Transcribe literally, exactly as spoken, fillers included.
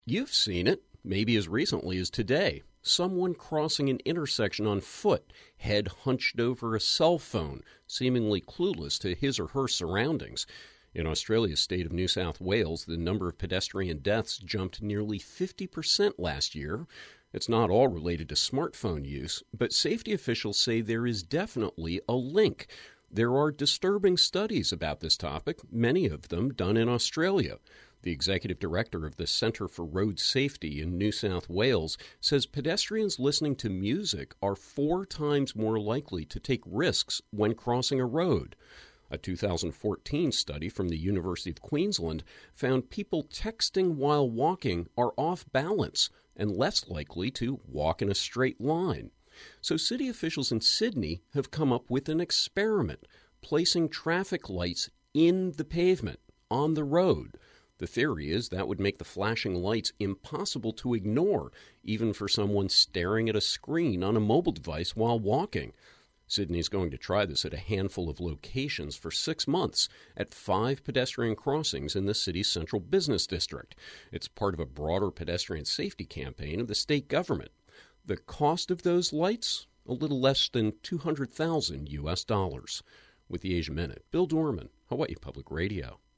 You've seen it, maybe as recently as today. Someone crossing an intersection on foot, head hunched over a cell phone, seemingly clueless to his or her surroundings. In Australia's state of New South Wales, the number of pedestrian deaths jumped nearly fifty percent last year. It's not all related to smartphone use, but safety officials say there is definitely a link. There are disturbing studies about this topic, many of them done in Australia. The executive director of the Centre for Road Safety in New South Wales says pedestrians listening to music are four times more likely to take risks when crossing a road. A two thousand fourteen study from the University of Queensland found people texting while walking are off balance and less likely to walk in a straight line. So city officials in Sydney have come up with an experiment, placing traffic lights in the pavement, on the road. The theory is that would make the flashing lights impossible to ignore, even for someone staring at a screen on a mobile device while walking. Sydney's going to try this at a handful of locations for six months at five pedestrian crossings in the city's central business district. It's part of a broader pedestrian safety campaign of the state government. The cost of those lights? A little less than two hundred thousand U S dollars. With the Asia Minute, Bill Dorman, Hawaii Public Radio.